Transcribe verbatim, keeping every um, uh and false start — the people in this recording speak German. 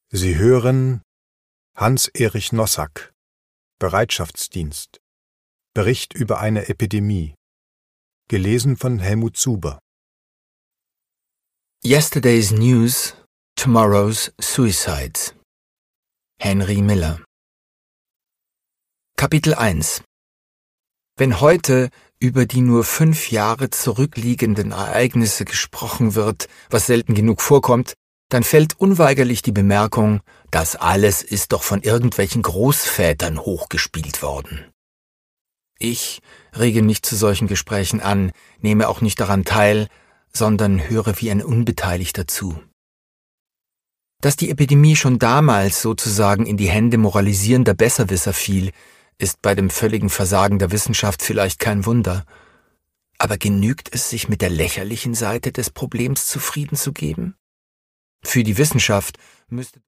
Sie hören Hans-Erich Nossack, Bereitschaftsdienst, Bericht über eine Epidemie, gelesen von Helmut Zuber. Yesterday's News, Tomorrow's Suicides. Henry Miller. Kapitel eins. Wenn heute über die nur fünf Jahre zurückliegenden Ereignisse gesprochen wird, was selten genug vorkommt, dann fällt unweigerlich die Bemerkung, das alles ist doch von irgendwelchen Großvätern hochgespielt worden. Ich rege nicht zu solchen Gesprächen an, nehme auch nicht daran teil, sondern höre wie ein Unbeteiligter zu. Dass die Epidemie schon damals sozusagen in die Hände moralisierender Besserwisser fiel, ist bei dem völligen Versagen der Wissenschaft vielleicht kein Wunder. Aber genügt es, sich mit der lächerlichen Seite des Problems zufrieden zu geben? Für die Wissenschaft müsste